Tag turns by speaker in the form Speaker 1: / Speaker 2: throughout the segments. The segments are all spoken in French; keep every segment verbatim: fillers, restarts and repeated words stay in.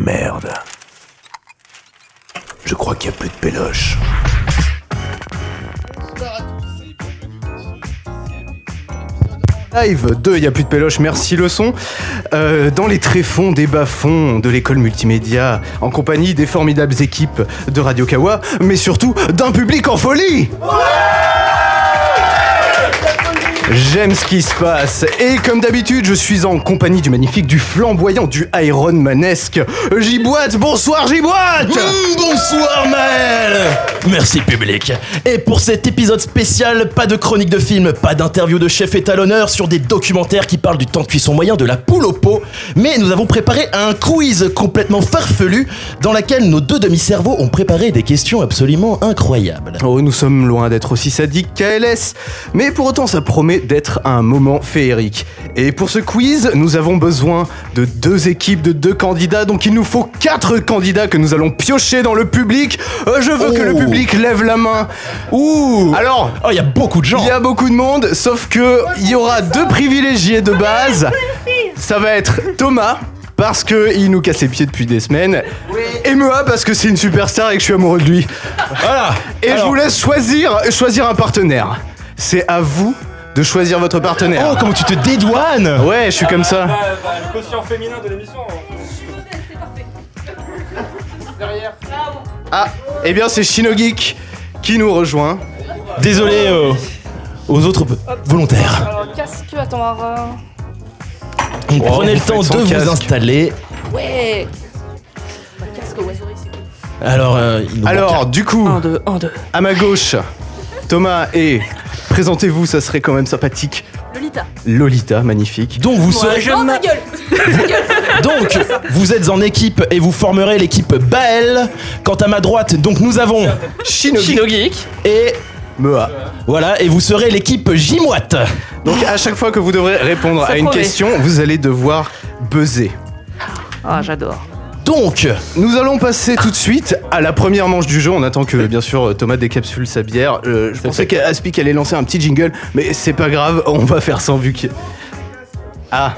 Speaker 1: Merde. Je crois qu'il n'y a plus de péloche.
Speaker 2: Live de Y'a plus de péloche, merci le son. Euh, dans les tréfonds des bas-fonds de l'école multimédia, en compagnie des formidables équipes de Radio Kawa, mais surtout d'un public en folie. J'aime ce qui se passe, et comme d'habitude, je suis en compagnie du magnifique, du flamboyant, du Iron Manesque, Giboite. Bonsoir Giboite.
Speaker 3: Mmh, bonsoir Maël. Merci public. Et pour cet épisode spécial, pas de chronique de film, pas d'interview de chef étalonneur sur des documentaires qui parlent du temps de cuisson moyen de la poule au pot, mais nous avons préparé un quiz complètement farfelu dans lequel nos deux demi-cerveaux ont préparé des questions absolument incroyables.
Speaker 2: Oh, nous sommes loin d'être aussi sadiques qu'A L S, mais pour autant ça promet d'être un moment féerique. Et pour ce quiz, nous avons besoin de deux équipes, de deux candidats, donc il nous faut quatre candidats que nous allons piocher dans le public. Euh, je veux oh. que le public lève la main. Ouh. Alors,
Speaker 3: oh, il y a beaucoup de gens.
Speaker 2: Il y a beaucoup de monde, sauf que il y aura deux privilégiés de base. Ça va être Thomas, parce qu'il nous casse les pieds depuis des semaines, oui. Et Mea parce que c'est une superstar et que je suis amoureux de lui. Voilà. Et alors, je vous laisse choisir, choisir un partenaire. C'est à vous de choisir votre partenaire.
Speaker 3: Oh, comment tu te dédouanes.
Speaker 2: Ouais, je suis ah, comme bah, ça.
Speaker 4: Bah, bah, le quotient féminin de l'émission.
Speaker 5: C'est parfait.
Speaker 4: Derrière.
Speaker 2: Ah, eh bien c'est Shinogeek qui nous rejoint.
Speaker 3: Désolé euh, aux autres volontaires.
Speaker 5: Alors, casque, attends, alors...
Speaker 3: Donc, oh, prenez le temps de vous casque. installer.
Speaker 5: Ouais. Bah, casque, ouais, c'est cool.
Speaker 3: Alors, euh,
Speaker 2: Alors du coup,
Speaker 5: un, deux, un, deux.
Speaker 2: À ma gauche, Thomas et... Présentez-vous, ça serait quand même sympathique.
Speaker 5: Lolita.
Speaker 2: Lolita, magnifique.
Speaker 3: Donc vous serez...
Speaker 5: Oh, ta gueule.
Speaker 3: Donc, vous êtes en équipe et vous formerez l'équipe Baël. Quant à ma droite, donc nous avons
Speaker 2: Shinogeek
Speaker 3: et
Speaker 2: Mea.
Speaker 3: Voilà, et vous serez l'équipe Gimoite.
Speaker 2: Donc à chaque fois que vous devrez répondre ça à une promet. question, vous allez devoir buzzer.
Speaker 5: Ah, j'adore.
Speaker 3: Donc,
Speaker 2: nous allons passer tout de suite à la première manche du jeu. On attend que, bien sûr, Thomas décapsule sa bière. Euh, je pensais qu'Aspic allait lancer un petit jingle, mais c'est pas grave, on va faire sans vu qu'il... Ah.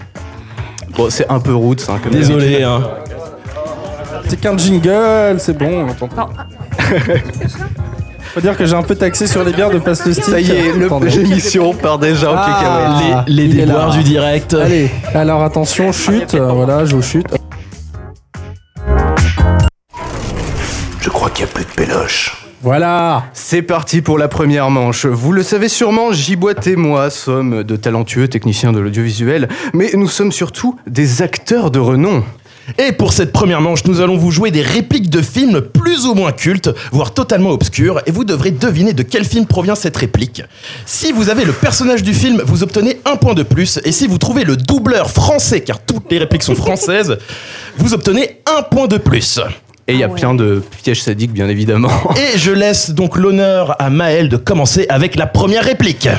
Speaker 2: Bon, c'est un peu roots, hein, comme
Speaker 3: désolé, hein.
Speaker 6: C'est qu'un jingle, c'est bon. On entend. Non. Faut dire que j'ai un peu taxé sur les bières de Passe le Stick.
Speaker 2: Ça y est, l'émission part déjà en
Speaker 6: ah,
Speaker 2: cacahuète.
Speaker 3: Les, les déboires du direct.
Speaker 6: Allez, alors attention, chute. Euh, voilà, je chute.
Speaker 1: Je crois qu'il n'y a plus de péloche.
Speaker 6: Voilà.
Speaker 2: C'est parti pour la première manche. Vous le savez sûrement, Giboite et moi sommes de talentueux techniciens de l'audiovisuel, mais nous sommes surtout des acteurs de renom.
Speaker 3: Et pour cette première manche, nous allons vous jouer des répliques de films plus ou moins cultes, voire totalement obscurs, et vous devrez deviner de quel film provient cette réplique. Si vous avez le personnage du film, vous obtenez un point de plus, et si vous trouvez le doubleur français, car toutes les répliques sont françaises, vous obtenez un point de plus.
Speaker 2: Et il y a ah ouais. plein de pièges sadiques, bien évidemment.
Speaker 3: Et je laisse donc l'honneur à Maël de commencer avec la première réplique.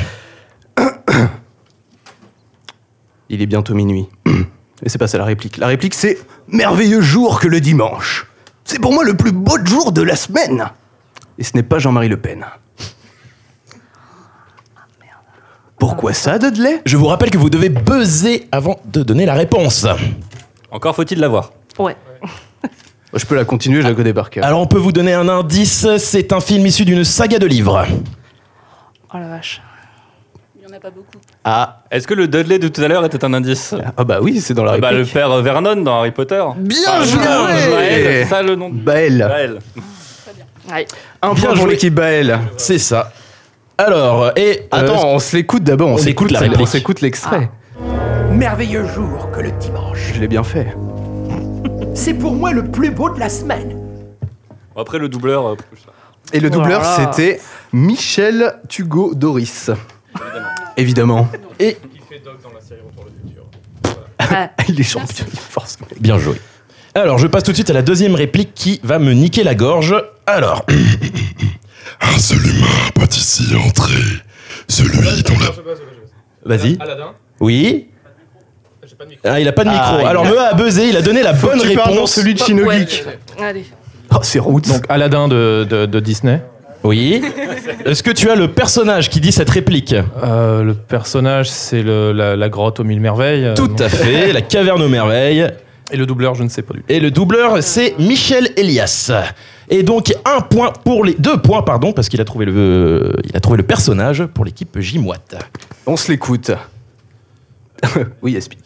Speaker 2: Il est bientôt minuit. Et c'est pas ça la réplique. La réplique, c'est « Merveilleux jour que le dimanche. C'est pour moi le plus beau jour de la semaine. » Et ce n'est pas Jean-Marie Le Pen. Pourquoi ça, Dudley ?
Speaker 3: Je vous rappelle que vous devez buzzer avant de donner la réponse.
Speaker 4: Encore faut-il l'avoir.
Speaker 5: Ouais.
Speaker 2: Je peux la continuer, je la connais par cœur.
Speaker 3: Alors on peut vous donner un indice, c'est un film issu d'une saga de livres.
Speaker 5: Oh la vache. Il n'y en a pas beaucoup.
Speaker 2: Ah.
Speaker 4: Est-ce que le Dudley de tout à l'heure était un indice ?
Speaker 2: Ah bah oui, c'est dans la
Speaker 4: ah
Speaker 2: réplique.
Speaker 4: Bah le père Vernon dans Harry Potter.
Speaker 2: Bien ah, joué
Speaker 4: Baël, c'est ça le nom de...
Speaker 2: Baël.
Speaker 4: Baël.
Speaker 5: Très bien. Ouais.
Speaker 2: Un point pour l'équipe Baël.
Speaker 3: C'est ça. Alors, et...
Speaker 2: Attends, euh, on se l'écoute d'abord, on, on s'écoute la réplique. On s'écoute l'extrait.
Speaker 7: Ah. Merveilleux jour que le dimanche.
Speaker 2: Je l'ai bien fait.
Speaker 7: C'est pour moi le plus beau de la semaine.
Speaker 4: Après le doubleur... Euh,
Speaker 2: Et le doubleur, voilà. C'était Michel Thugaud Doris. Évidemment. Évidemment. Et...
Speaker 4: Il fait Doc dans la série Retour le futur.
Speaker 2: Voilà. Il est champion, forcément.
Speaker 3: Bien joué. Alors, je passe tout de suite à la deuxième réplique qui va me niquer la gorge. Alors...
Speaker 8: Un seul humain peut ici entrer. Celui dont la...
Speaker 3: Vas-y.
Speaker 4: Aladdin.
Speaker 3: Oui.
Speaker 4: J'ai pas de micro.
Speaker 3: Ah, il a pas de micro.
Speaker 2: Ah,
Speaker 3: Alors, Mea a buzzé, il a donné la
Speaker 2: Faut
Speaker 3: bonne
Speaker 2: que tu
Speaker 3: réponse.
Speaker 2: Dans celui de Shinogeek.
Speaker 5: Ouais. Allez.
Speaker 2: Oh, c'est Roots.
Speaker 9: Donc, Aladdin de, de, de Disney.
Speaker 3: Oui. Est-ce que tu as le personnage qui dit cette réplique ?
Speaker 9: euh, Le personnage, c'est le, la, la grotte aux mille merveilles. Euh,
Speaker 3: Tout à fait, la caverne aux merveilles.
Speaker 9: Et le doubleur, je ne sais pas du tout.
Speaker 3: Et le doubleur, c'est Michel Elias. Et donc un point pour les deux points pardon parce qu'il a trouvé le euh, il a trouvé le personnage pour l'équipe J-Moite.
Speaker 2: On se l'écoute. Oui, explique.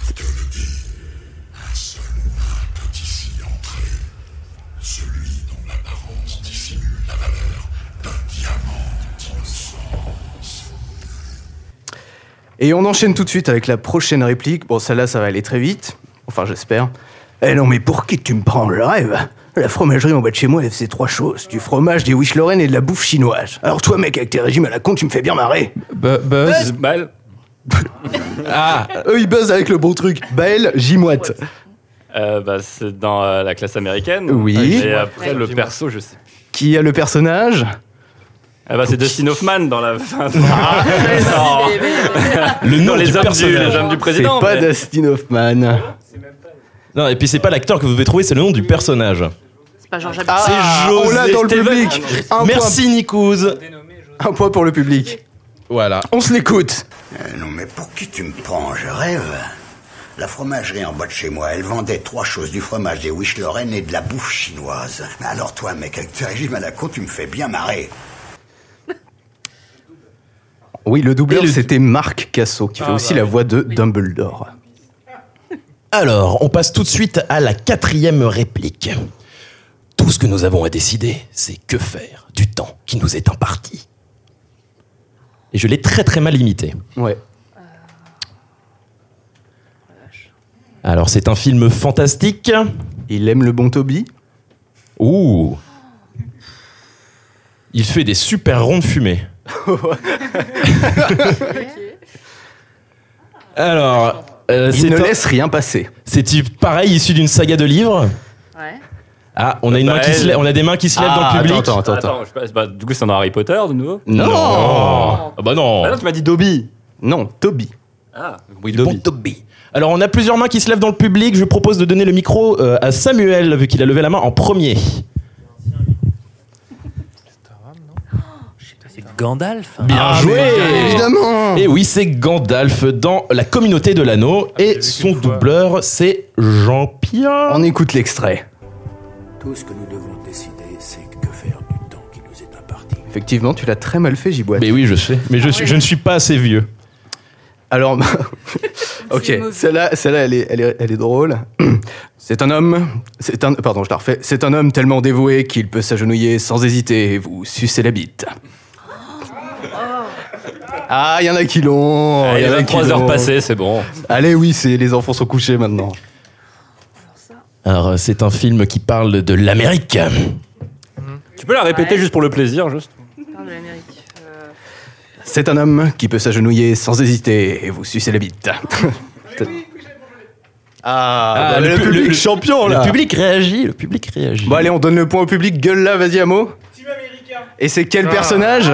Speaker 8: Un seul humain peut ici entrer, celui dont l'apparence dissimule la valeur d'un diamant d'immense.
Speaker 2: Et on enchaîne tout de suite avec la prochaine réplique. Bon, celle-là, ça va aller très vite. Enfin, j'espère. Eh non, mais pour qui tu me prends? Je rêve. La fromagerie en bas de chez moi, elle faisait trois choses. Du fromage, des Wish Lorraine et de la bouffe chinoise. Alors toi, mec, avec tes régimes à la con, tu me fais bien marrer.
Speaker 9: Bu- Buzz.
Speaker 4: Baël.
Speaker 2: Ah, eux, ils buzzent avec le bon truc. Baël, J-Moite.
Speaker 4: Euh, bah, c'est dans euh, la classe américaine.
Speaker 2: Oui.
Speaker 4: Et après, le perso, je sais.
Speaker 2: Qui a le personnage?
Speaker 4: Ah bah, c'est Dustin Hoffman dans la.
Speaker 5: Ah,
Speaker 3: Le nom
Speaker 4: Dans les
Speaker 3: du
Speaker 4: hommes du,
Speaker 3: personnage.
Speaker 4: les hommes du
Speaker 2: C'est
Speaker 4: président.
Speaker 2: pas
Speaker 4: mais-
Speaker 2: Dustin Hoffman.
Speaker 3: Non, et puis c'est pas l'acteur que vous devez trouver, c'est le nom du personnage.
Speaker 5: C'est pas Georges
Speaker 2: Ah,
Speaker 3: C'est
Speaker 2: on l'a dans le
Speaker 4: Steven.
Speaker 2: public. Un
Speaker 3: Merci Nikouze.
Speaker 2: point, un point pour le public.
Speaker 3: Voilà.
Speaker 2: On se l'écoute.
Speaker 1: Euh, non, mais pour qui tu me prends? Je rêve. La fromagerie en bas de chez moi, elle vendait trois choses, du fromage, des Wish Lorraine et de la bouffe chinoise. Alors toi, mec, avec tes régimes à la con, tu me fais bien marrer.
Speaker 2: Oui, le doubleur,
Speaker 3: Et le-
Speaker 2: c'était Marc Cassot, qui fait aussi la voix de Dumbledore.
Speaker 3: Alors, on passe tout de suite à la quatrième réplique. Tout ce que nous avons à décider, c'est que faire du temps qui nous est imparti. Et je l'ai très très mal imité.
Speaker 2: Ouais.
Speaker 3: Alors, c'est un film fantastique.
Speaker 2: Il aime le bon Toby.
Speaker 3: Ouh. Il fait des super ronds de fumée. Alors, euh,
Speaker 2: Il
Speaker 3: c'est
Speaker 2: ne
Speaker 3: un-
Speaker 2: laisse rien passer.
Speaker 3: c'est type pareil, issu d'une saga de livres.
Speaker 5: Ouais.
Speaker 3: Ah, on a, une main qui
Speaker 4: Bah,
Speaker 3: se
Speaker 4: elle-
Speaker 3: lève- on a des mains qui se lèvent
Speaker 2: Ah,
Speaker 3: dans le public.
Speaker 2: attends, attends, attends.
Speaker 4: Attends, je sais pas, bah, du coup, c'est dans Harry Potter de nouveau.
Speaker 2: Non.
Speaker 3: Ah bah non.
Speaker 4: Ah non, tu m'as dit Dobby.
Speaker 2: Non, Toby.
Speaker 4: Ah.
Speaker 3: Oui, le bon Toby. Alors, on a plusieurs mains qui se lèvent dans le public. Je propose de donner le micro euh, à Samuel, vu qu'il a levé la main en premier.
Speaker 10: C'est Gandalf.
Speaker 3: Bien
Speaker 2: Ah,
Speaker 3: joué.
Speaker 2: mais évidemment.
Speaker 3: Et oui, c'est Gandalf dans La Communauté de l'Anneau. Et son doubleur, c'est Jean-Pierre.
Speaker 2: On écoute l'extrait.
Speaker 1: Tout ce que nous devons décider, c'est que faire du temps qui nous est imparti.
Speaker 2: Effectivement, tu l'as très mal fait, Gibois.
Speaker 3: Mais oui, je sais. Mais je, suis- je ne suis pas assez vieux.
Speaker 2: Alors, ok,
Speaker 5: mauvais.
Speaker 2: celle-là, celle-là, elle est, elle est, elle est drôle. C'est un homme, c'est un, pardon, je la refais. C'est un homme tellement dévoué qu'il peut s'agenouiller sans hésiter et vous sucer la bite. Ah, il y en a qui l'ont.
Speaker 4: Ah, il y
Speaker 2: en
Speaker 4: a
Speaker 2: qui
Speaker 4: vingt-trois heures
Speaker 2: l'ont.
Speaker 4: passées, c'est bon.
Speaker 2: Allez, oui, c'est les enfants sont couchés maintenant.
Speaker 3: Alors, euh, c'est un film qui parle de l'Amérique.
Speaker 4: Tu peux la répéter
Speaker 5: Ouais.
Speaker 4: juste pour le plaisir, juste.
Speaker 5: Parle de l'Amérique. Euh,
Speaker 2: C'est un homme qui peut s'agenouiller sans hésiter et vous sucer la bite. Ah, bah, le,
Speaker 3: pu-
Speaker 2: public champion là.
Speaker 3: Le public réagit, le public réagit.
Speaker 2: Bon allez, on donne le point au public. Gueule là, vas-y, Amo. Et c'est quel personnage?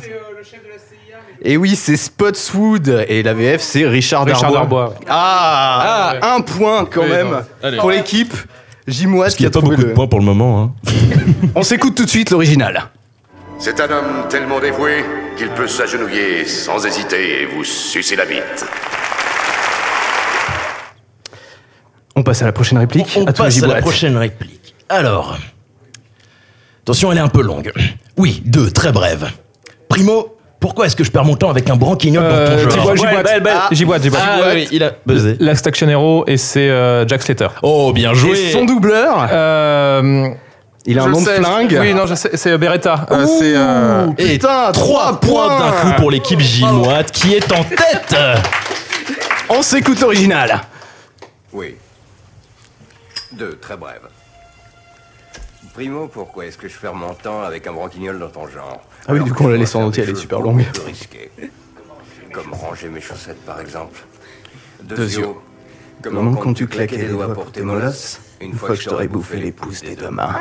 Speaker 2: Et oui, c'est Spotswood. Et la V F, c'est Richard Darbois.
Speaker 9: Richard Darbois, ouais.
Speaker 2: Ah,
Speaker 9: Ah,
Speaker 2: un point quand
Speaker 9: Oui,
Speaker 2: même
Speaker 9: non. Allez.
Speaker 2: pour l'équipe. J-Moite
Speaker 3: Parce
Speaker 2: qui
Speaker 3: qu'il n'y
Speaker 2: a
Speaker 3: a pas
Speaker 2: trouvé
Speaker 3: beaucoup de
Speaker 2: le...
Speaker 3: points pour le moment. Hein.
Speaker 2: On s'écoute tout de suite l'original.
Speaker 8: C'est un homme tellement dévoué qu'il peut s'agenouiller sans hésiter et vous sucer la bite.
Speaker 2: On passe à la prochaine réplique.
Speaker 3: On
Speaker 2: à toi,
Speaker 3: passe à la
Speaker 2: J-Moite.
Speaker 3: prochaine réplique. Alors, attention, elle est un peu longue. Oui, deux, très brèves. Primo, pourquoi est-ce que je perds mon temps avec un branquignol dans ton
Speaker 9: Euh,
Speaker 3: genre
Speaker 9: J'y bois,
Speaker 4: Ouais, belle, belle.
Speaker 9: j'y bois, j'y bois.
Speaker 3: Ah oui, il a buzzé.
Speaker 9: Last Action Hero et c'est euh, Jack Slater.
Speaker 3: Oh, bien joué.
Speaker 2: Et son doubleur,
Speaker 9: Euh,
Speaker 2: il a
Speaker 9: je
Speaker 2: un
Speaker 9: le
Speaker 2: nom de
Speaker 9: sais,
Speaker 2: flingue.
Speaker 9: Oui, non, je sais, c'est Beretta. Euh, c'est. euh,
Speaker 2: Ouh,
Speaker 3: Et
Speaker 2: putain,
Speaker 3: trois points d'un coup pour l'équipe J-Moite qui est en tête.
Speaker 2: On s'écoute l'original.
Speaker 11: Oui. Deux, très brèves. Primo, pourquoi est-ce que je perds mon temps avec un branquignol dans ton genre?
Speaker 2: Ah oui,
Speaker 11: Alors
Speaker 2: du
Speaker 11: que
Speaker 2: coup, on
Speaker 11: je
Speaker 2: la
Speaker 11: dois
Speaker 2: laisse en
Speaker 11: faire
Speaker 2: entier,
Speaker 11: des
Speaker 2: elle est
Speaker 11: choses
Speaker 2: super
Speaker 11: beaucoup
Speaker 2: longue.
Speaker 11: plus risquées. Comme ranger mes chaussettes, par exemple.
Speaker 2: Deuxio. Comment comptes-tu claquer les doigts pour tes molosses une fois que je t'aurai bouffé les pouces des deux mains?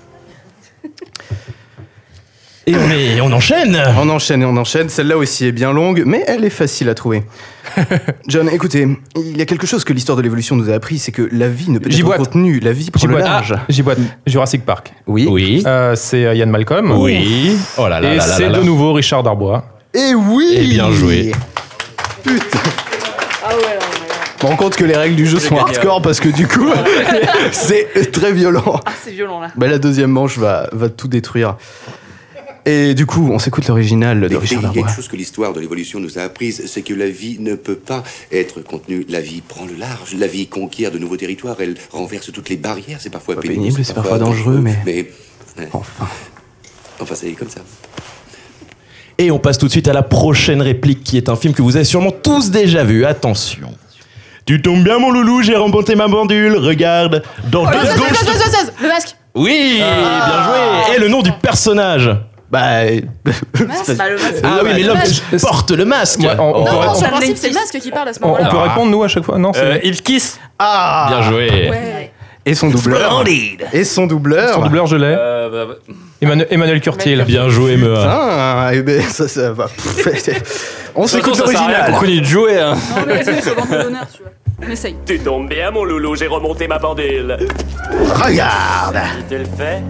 Speaker 3: Et on, est, on enchaîne.
Speaker 2: On enchaîne et on enchaîne. Celle-là aussi est bien longue, mais elle est facile à trouver. John, écoutez, il y a quelque chose que l'histoire de l'évolution nous a appris, c'est que la vie ne peut être
Speaker 9: J-Boite.
Speaker 2: contenue, la vie prend
Speaker 9: J'y
Speaker 2: le
Speaker 9: bois.
Speaker 2: large.
Speaker 9: Ah, j'y bois. Jurassic Park.
Speaker 2: Oui.
Speaker 3: Oui.
Speaker 9: Euh, c'est euh, Ian Malcolm.
Speaker 3: Oui. Oh là là
Speaker 9: Et
Speaker 3: là là
Speaker 9: c'est
Speaker 3: là là.
Speaker 9: de nouveau Richard Darbois.
Speaker 2: Et oui.
Speaker 3: Et bien joué.
Speaker 2: Putain.
Speaker 5: Ah ouais, non, mais là.
Speaker 2: Je me rends compte que les règles du jeu sont hardcore parce que du coup, c'est très violent.
Speaker 5: Ah, c'est violent là.
Speaker 2: Bah, la deuxième manche va, va tout détruire. Et du coup, on s'écoute l'original de
Speaker 10: Mais
Speaker 2: Richard
Speaker 10: il y a
Speaker 2: Darbois.
Speaker 10: quelque chose que l'histoire de l'évolution nous a apprise, c'est que la vie ne peut pas être contenue. La vie prend le large, la vie conquiert de nouveaux territoires, elle renverse toutes les barrières, c'est parfois
Speaker 2: Pas
Speaker 10: pénible,
Speaker 2: pénible, c'est parfois dangereux, mais...
Speaker 10: Mais... ouais.
Speaker 2: Enfin.
Speaker 10: Enfin, ça y est comme ça.
Speaker 3: Et on passe tout de suite à la prochaine réplique qui est un film que vous avez sûrement tous déjà vu. Attention. Tu tombes bien mon loulou, j'ai remporté ma pendule. Regarde, dans
Speaker 5: Oh,
Speaker 3: deux
Speaker 5: seize,
Speaker 3: secondes.
Speaker 5: seize, seize, seize, seize, le masque.
Speaker 3: Oui,
Speaker 5: Ah.
Speaker 3: bien joué. Et le nom du personnage.
Speaker 2: Bah,
Speaker 5: Le masque, bah, le masque.
Speaker 3: ah oui, mais l'homme porte le masque.
Speaker 9: Ouais, on, on
Speaker 3: Oh.
Speaker 9: peut,
Speaker 5: Non,
Speaker 9: répondre-
Speaker 5: sur le principe, c'est le masque qui parle à ce
Speaker 9: on- on
Speaker 5: moment-là.
Speaker 9: peut répondre nous à chaque fois. Non, c'est
Speaker 4: Euh, Ipkiss.
Speaker 2: Ah
Speaker 3: Bien joué.
Speaker 5: Ouais.
Speaker 2: Et son doubleur.
Speaker 1: Splendide.
Speaker 2: Et son doubleur.
Speaker 9: son doubleur, je l'ai.
Speaker 4: Euh, bah, bah,
Speaker 9: Emmanuel, Emmanuel Curtil.
Speaker 3: Bien joué, Mea.
Speaker 2: Ah, et ben ça, ça va. On
Speaker 4: de toute
Speaker 2: s'écoute
Speaker 4: façon, ça sert à rien
Speaker 2: l'original.
Speaker 4: qu'on continue de jouer. Hein.
Speaker 5: Non, mais vas-y, faut vendre de l'honneur, tu vois. On essaye.
Speaker 12: Tu tombes bien, mon loulou, j'ai remonté ma pendule.
Speaker 1: Regarde.
Speaker 12: Tu le fais?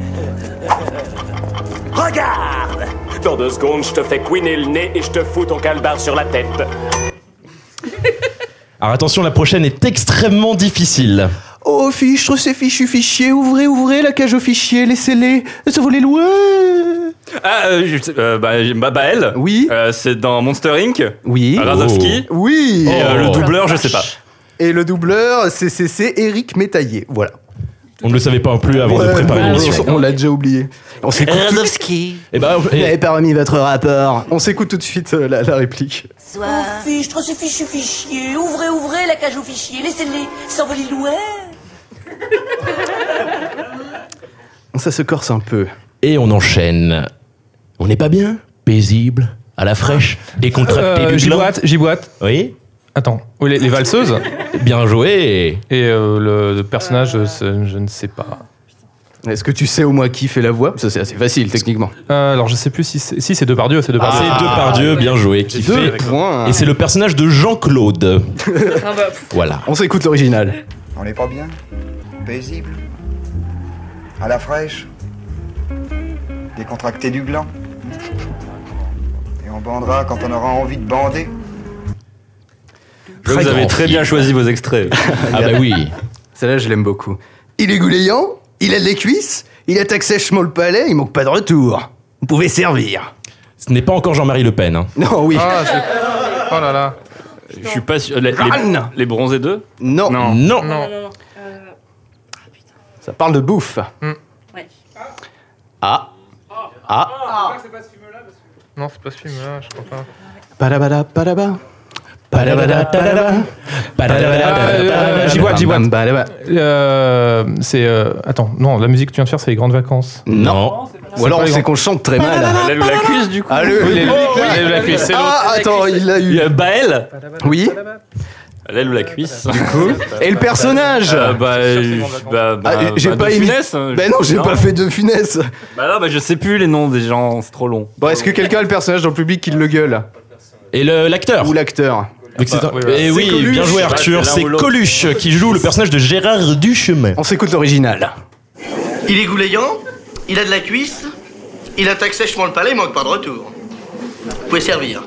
Speaker 12: Regarde! Dans deux secondes, je te fais couiner le nez et je te fous ton calbar sur la tête.
Speaker 3: Alors attention, la prochaine est extrêmement difficile.
Speaker 2: Oh, fichtre, ces fichus fichiers, ouvrez, ouvrez la cage aux fichiers, laissez-les, ça va les loin.
Speaker 4: Ah, euh, je sais- euh, bah, j'ai- bah, Baël.
Speaker 2: Oui.
Speaker 4: Euh, c'est dans Monster Incorporate.
Speaker 2: Oui.
Speaker 4: Razowski.
Speaker 2: Oui.
Speaker 4: Et euh, le
Speaker 3: Oh.
Speaker 4: doubleur, je sais pas.
Speaker 2: Et le doubleur, c'est c'est- c'est Éric Métaillé, voilà.
Speaker 3: On ne le savait pas non plus avant de
Speaker 2: Ouais,
Speaker 3: préparer
Speaker 2: on-
Speaker 3: l'émission.
Speaker 2: on l'a déjà oublié. On s'écoute tout...
Speaker 1: Razowski.
Speaker 3: Et bah,
Speaker 2: Vous
Speaker 3: et-
Speaker 2: n'avez pas remis votre rapport. On s'écoute tout de suite euh, la, la réplique.
Speaker 13: Oh, fichtre, ces fichus fichiers, ouvrez, ouvrez la cage aux fichiers, laissez-les s'envoler loin.
Speaker 2: Ça se corse un peu.
Speaker 3: et on enchaîne. On n'est pas bien? Paisible, à la fraîche, décontracté
Speaker 9: Euh,
Speaker 3: du
Speaker 9: J'y
Speaker 3: gland.
Speaker 9: boite, j'y boite.
Speaker 3: Oui.
Speaker 9: Attends, oui, les, les valseuses.
Speaker 3: Bien joué.
Speaker 9: Et euh, le, le personnage, euh, c'est- je ne sais pas.
Speaker 2: Est-ce que tu sais au moins qui fait la voix? Ça, c'est assez facile, techniquement.
Speaker 9: Euh, alors, je sais plus si c'est si c'est Depardieu, c'est Depardieu.
Speaker 3: C'est Depardieu, bien joué, qui
Speaker 2: Deux
Speaker 3: fait.
Speaker 2: points.
Speaker 3: Et c'est le personnage de Jean-Claude.
Speaker 5: Ah bah,
Speaker 3: Voilà.
Speaker 2: On s'écoute l'original.
Speaker 14: On n'est pas bien? Paisible? À la fraîche? Décontracté du gland? Et on bandera quand on aura envie de bander?
Speaker 4: Vous
Speaker 3: Très
Speaker 4: avez
Speaker 3: grand
Speaker 4: très
Speaker 3: film.
Speaker 4: bien choisi vos extraits.
Speaker 3: Ah bah oui.
Speaker 2: Celle-là, je l'aime beaucoup. Il est goulayant, il a des cuisses, il attaque sèchement le palais, il manque pas de retour. Vous pouvez servir.
Speaker 3: Ce n'est pas encore Jean-Marie Le Pen. Hein.
Speaker 2: Non, oui.
Speaker 9: Ah, je- oh là là.
Speaker 4: Je suis pas sûr. Les, les,
Speaker 2: Jeanne.
Speaker 4: les bronzés deux?
Speaker 2: Non.
Speaker 4: Non.
Speaker 3: Non.
Speaker 5: non, non, non. Euh,
Speaker 2: Ça parle de bouffe.
Speaker 5: ouais.
Speaker 2: Ah. Ah.
Speaker 9: Non, c'est pas ce film-là, je crois pas.
Speaker 2: Padabada, padaba.
Speaker 3: Padabada, padaba. Padabada,
Speaker 9: Ah, euh, j'y boite, j'y boite.
Speaker 2: Badaba.
Speaker 9: Euh, c'est. euh, attends, non, la musique que tu viens de faire, c'est Les Grandes Vacances.
Speaker 2: Non. Ou alors
Speaker 9: pas les
Speaker 2: c'est
Speaker 9: grands-
Speaker 2: qu'on chante très mal.
Speaker 4: L'aile ou la cuisse, du coup?
Speaker 2: Ah, le...
Speaker 9: Oui, les- les-
Speaker 2: Oh,
Speaker 9: les- la cuisse, c'est l'autre.
Speaker 2: Ah, attends, il l'a
Speaker 4: Il y
Speaker 2: eu.
Speaker 4: a Baël.
Speaker 2: Oui.
Speaker 4: L'aile ou la cuisse?
Speaker 2: Et le personnage
Speaker 4: Euh, bah, euh, bah, bah,
Speaker 2: Ah, j'ai
Speaker 4: bah,
Speaker 2: pas
Speaker 4: de
Speaker 2: émis-
Speaker 4: Funès, hein,
Speaker 2: Ben non, j'ai pas fait de Funès.
Speaker 4: Bah non, bah je sais plus les noms des gens, c'est trop long.
Speaker 2: Bon, est-ce que quelqu'un a le personnage dans le public qui le gueule?
Speaker 3: Et le- l'acteur.
Speaker 2: Ou l'acteur?
Speaker 3: Vu que c'est un-
Speaker 9: oui, voilà.
Speaker 3: Et
Speaker 2: C'est
Speaker 3: oui,
Speaker 2: Coluche.
Speaker 3: bien joué Arthur,
Speaker 4: Ouais, c'est
Speaker 3: c'est
Speaker 4: l'un ou l'autre.
Speaker 3: Coluche qui joue le personnage de Gérard Duchemin.
Speaker 2: On s'écoute l'original.
Speaker 15: Il est goulayant, il a de la cuisse, il attaque sèchement le palais, il manque pas de retour. Vous pouvez servir.